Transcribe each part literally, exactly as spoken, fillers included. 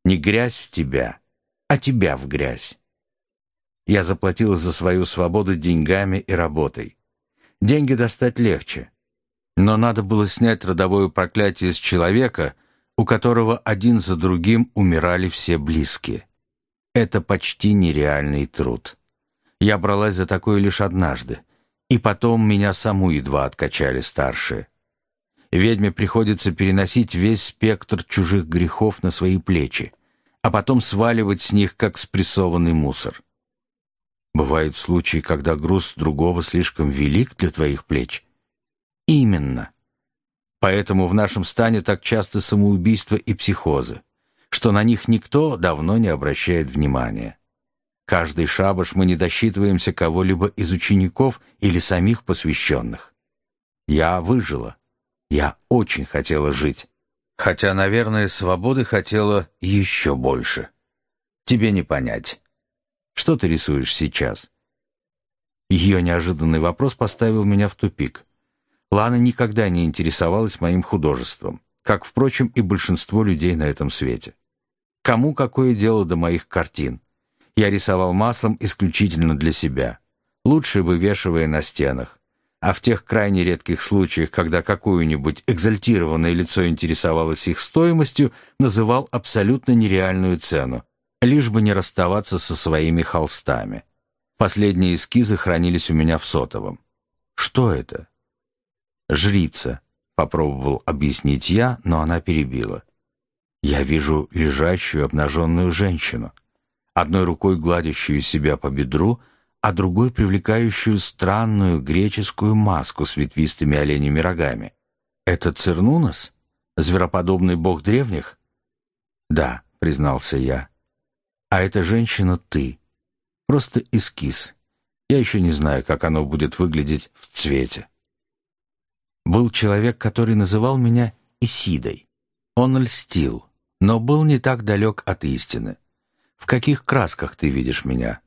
Не грязь в тебя, а тебя в грязь. Я заплатила за свою свободу деньгами и работой. Деньги достать легче. Но надо было снять родовое проклятие с человека, у которого один за другим умирали все близкие. Это почти нереальный труд. Я бралась за такое лишь однажды, и потом меня саму едва откачали старшие. Ведьме приходится переносить весь спектр чужих грехов на свои плечи, а потом сваливать с них, как спрессованный мусор. Бывают случаи, когда груз другого слишком велик для твоих плеч. Именно. Поэтому в нашем стане так часто самоубийства и психозы, что на них никто давно не обращает внимания. Каждый шабаш мы не досчитываемся кого-либо из учеников или самих посвященных. Я выжила. Я очень хотела жить. Хотя, наверное, свободы хотела еще больше. Тебе не понять. Что ты рисуешь сейчас? Ее неожиданный вопрос поставил меня в тупик. Лана никогда не интересовалась моим художеством, как, впрочем, и большинство людей на этом свете. Кому какое дело до моих картин? Я рисовал маслом исключительно для себя, лучше вывешивая на стенах. А в тех крайне редких случаях, когда какое-нибудь экзальтированное лицо интересовалось их стоимостью, называл абсолютно нереальную цену, лишь бы не расставаться со своими холстами. Последние эскизы хранились у меня в сотовом. Что это? Жрица, попробовал объяснить я, но она перебила. Я вижу лежащую обнаженную женщину, одной рукой гладящую себя по бедру, а другой привлекающую странную греческую маску с ветвистыми оленьими рогами. Это Цернунос? Звероподобный бог древних? Да, признался я. А эта женщина ты. Просто эскиз. Я еще не знаю, как оно будет выглядеть в цвете. Был человек, который называл меня Исидой. Он льстил, но был не так далек от истины. В каких красках ты видишь меня?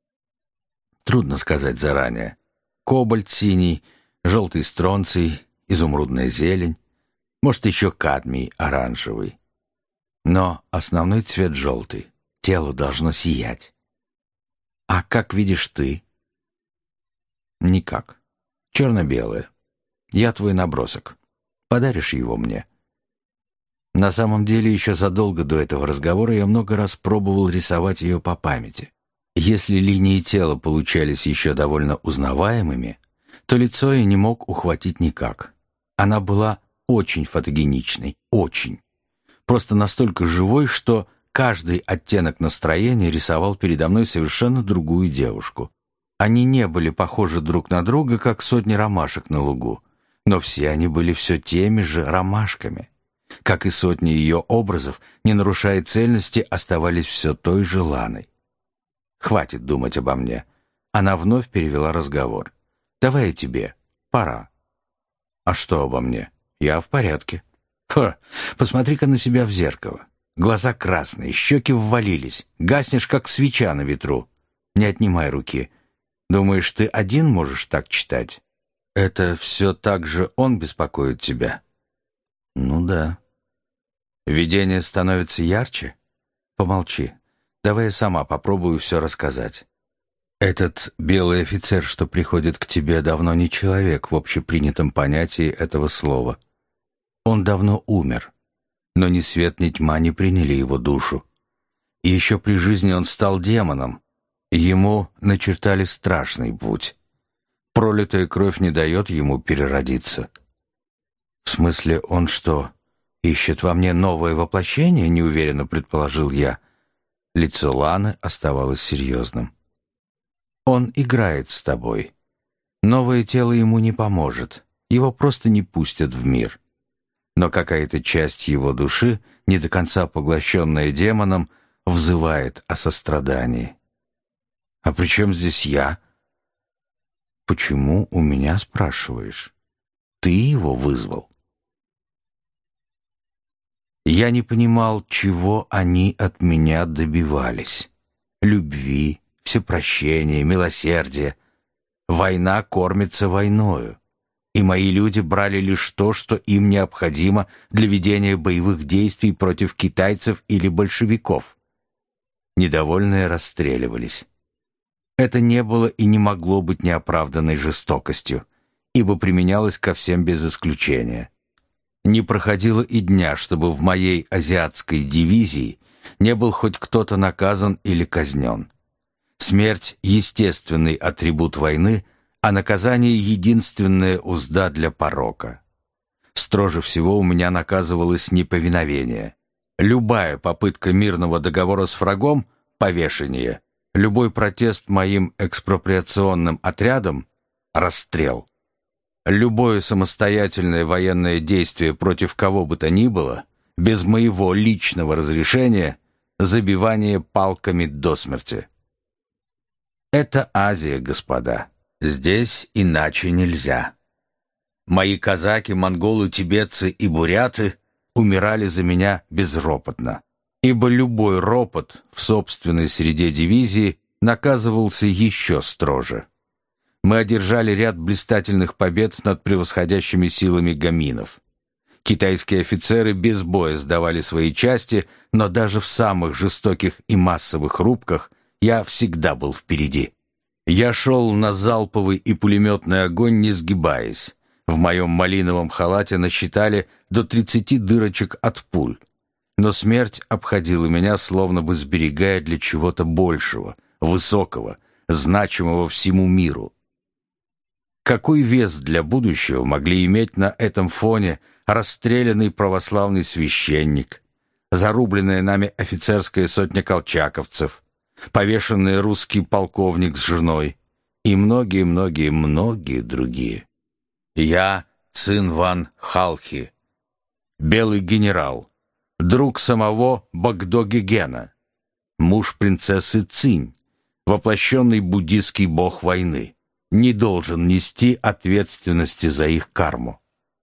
Трудно сказать заранее. Кобальт синий, желтый стронций, изумрудная зелень, может, еще кадмий оранжевый. Но основной цвет желтый. Тело должно сиять. А как видишь ты? Никак. Черно-белое. Я твой набросок. Подаришь его мне? На самом деле, еще задолго до этого разговора я много раз пробовал рисовать ее по памяти. Если линии тела получались еще довольно узнаваемыми, то лицо я не мог ухватить никак. Она была очень фотогеничной, очень. Просто настолько живой, что каждый оттенок настроения рисовал передо мной совершенно другую девушку. Они не были похожи друг на друга, как сотни ромашек на лугу, но все они были все теми же ромашками. Как и сотни ее образов, не нарушая цельности, оставались все той же Ланой. «Хватит думать обо мне». Она вновь перевела разговор. «Давай я тебе. Пора». «А что обо мне? Я в порядке». «Ха! Посмотри-ка на себя в зеркало. Глаза красные, щеки ввалились. Гаснешь, как свеча на ветру. Не отнимай руки. Думаешь, ты один можешь так читать? Это все так же он беспокоит тебя?» «Ну да». «Видение становится ярче? Помолчи. Давай я сама попробую все рассказать. Этот белый офицер, что приходит к тебе, давно не человек в общепринятом понятии этого слова. Он давно умер, но ни свет, ни тьма не приняли его душу. И еще при жизни он стал демоном, и ему начертали страшный путь. Пролитая кровь не дает ему переродиться». «В смысле, он что, ищет во мне новое воплощение?» — неуверенно предположил я. Лицо Ланы оставалось серьезным. «Он играет с тобой. Новое тело ему не поможет, его просто не пустят в мир. Но какая-то часть его души, не до конца поглощенная демоном, взывает о сострадании». «А при чем здесь я?» «Почему у меня спрашиваешь? Ты его вызвал?» Я не понимал, чего они от меня добивались. Любви, всепрощения, милосердия. Война кормится войною. и мои люди брали лишь то, что им необходимо для ведения боевых действий против китайцев или большевиков. Недовольные расстреливались. Это не было и не могло быть неоправданной жестокостью, ибо применялось ко всем без исключения. Не проходило и дня, чтобы в моей азиатской дивизии не был хоть кто-то наказан или казнен. Смерть — естественный атрибут войны, а наказание — единственная узда для порока. Строже всего у меня наказывалось неповиновение. Любая попытка мирного договора с врагом — повешение. Любой протест моим экспроприационным отрядам — расстрел. Любое самостоятельное военное действие против кого бы то ни было, без моего личного разрешения — забивание палками до смерти. Это Азия, господа. Здесь иначе нельзя. Мои казаки, монголы, тибетцы и буряты умирали за меня безропотно, ибо любой ропот в собственной среде дивизии наказывался еще строже. Мы одержали ряд блистательных побед над превосходящими силами гаминов. Китайские офицеры без боя сдавали свои части, но даже в самых жестоких и массовых рубках я всегда был впереди. Я шел на залповый и пулеметный огонь, не сгибаясь. В моем малиновом халате насчитали до тридцати дырочек от пуль. Но смерть обходила меня, словно бы сберегая для чего-то большего, высокого, значимого всему миру. Какой вес для будущего могли иметь на этом фоне расстрелянный православный священник, зарубленная нами офицерская сотня колчаковцев, повешенный русский полковник с женой и многие-многие-многие другие? Я Цин Ван Халхи, белый генерал, друг самого Богдо-Гегена, муж принцессы Цинь, воплощенный буддийский бог войны, не должен нести ответственности за их карму.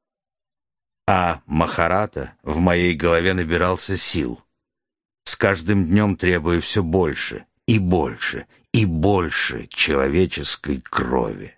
А Махарата в моей голове набирался сил, с каждым днем требуя все больше и больше и больше человеческой крови.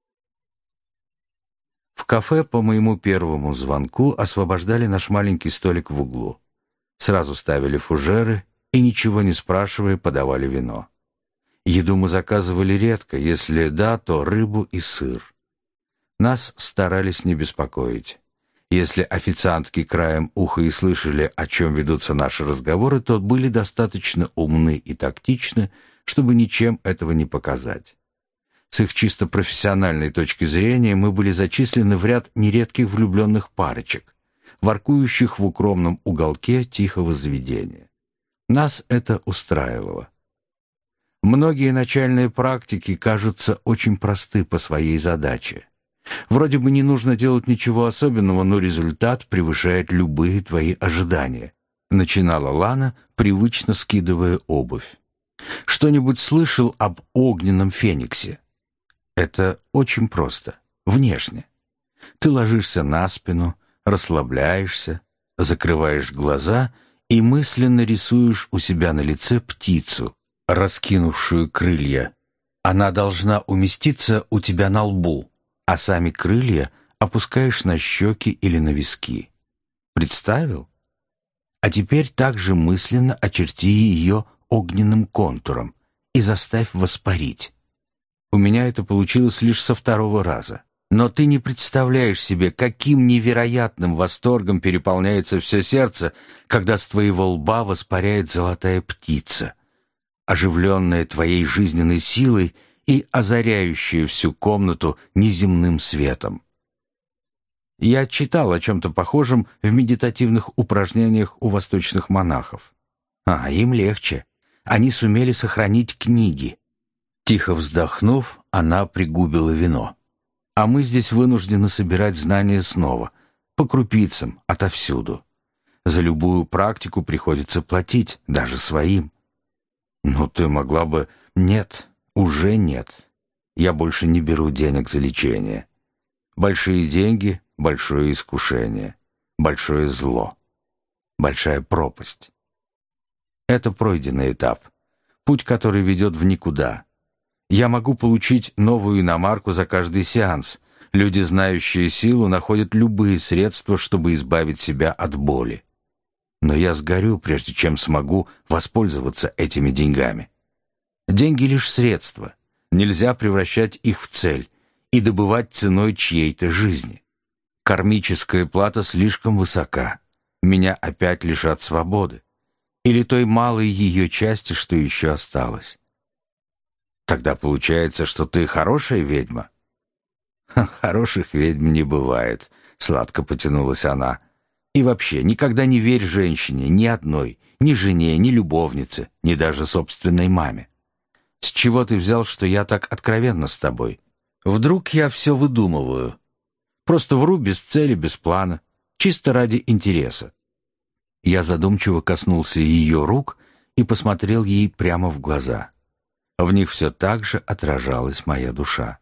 В кафе по моему первому звонку освобождали наш маленький столик в углу. Сразу ставили фужеры и, ничего не спрашивая, подавали вино. Еду мы заказывали редко, если да, то рыбу и сыр. Нас старались не беспокоить. Если официантки краем уха и слышали, о чем ведутся наши разговоры, то были достаточно умны и тактичны, чтобы ничем этого не показать. С их чисто профессиональной точки зрения мы были зачислены в ряд нередких влюбленных парочек, воркующих в укромном уголке тихого заведения. Нас это устраивало. Многие начальные практики кажутся очень просты по своей задаче. Вроде бы не нужно делать ничего особенного, но результат превышает любые твои ожидания. Начинала Лана, привычно скидывая обувь. Что-нибудь слышал об огненном фениксе? Это очень просто, внешне. Ты ложишься на спину, расслабляешься, закрываешь глаза и мысленно рисуешь у себя на лице птицу, раскинувшую крылья. Она должна уместиться у тебя на лбу, а сами крылья опускаешь на щеки или на виски. Представил? А теперь также мысленно очерти ее огненным контуром и заставь воспарить. У меня это получилось лишь со второго раза. Но ты не представляешь себе, каким невероятным восторгом переполняется все сердце, когда с твоего лба воспаряет золотая птица, оживленная твоей жизненной силой и озаряющая всю комнату неземным светом. Я читал о чем-то похожем в медитативных упражнениях у восточных монахов. А, им легче. Они сумели сохранить книги. Тихо вздохнув, она пригубила вино. А мы здесь вынуждены собирать знания снова, по крупицам, отовсюду. За любую практику приходится платить, даже своим. Ну, ты могла бы... Нет, уже нет. Я больше не беру денег за лечение. Большие деньги — большое искушение, большое зло, большая пропасть. Это пройденный этап, путь, который ведет в никуда. Я могу получить новую иномарку за каждый сеанс, Люди, знающие силу, находят любые средства, чтобы избавить себя от боли. Но я сгорю, прежде чем смогу воспользоваться этими деньгами. Деньги — лишь средства. Нельзя превращать их в цель и добывать ценой чьей-то жизни. Кармическая плата слишком высока. Меня опять лишат свободы. Или той малой ее части, что еще осталось. Тогда получается, что ты хорошая ведьма? Хороших ведьм не бывает, сладко потянулась она. И вообще, никогда не верь женщине, ни одной, ни жене, ни любовнице, ни даже собственной маме. С чего ты взял, что я так откровенна с тобой? Вдруг я все выдумываю? Просто вру без цели, без плана, чисто ради интереса. Я задумчиво коснулся ее рук и посмотрел ей прямо в глаза. В них все так же отражалась моя душа.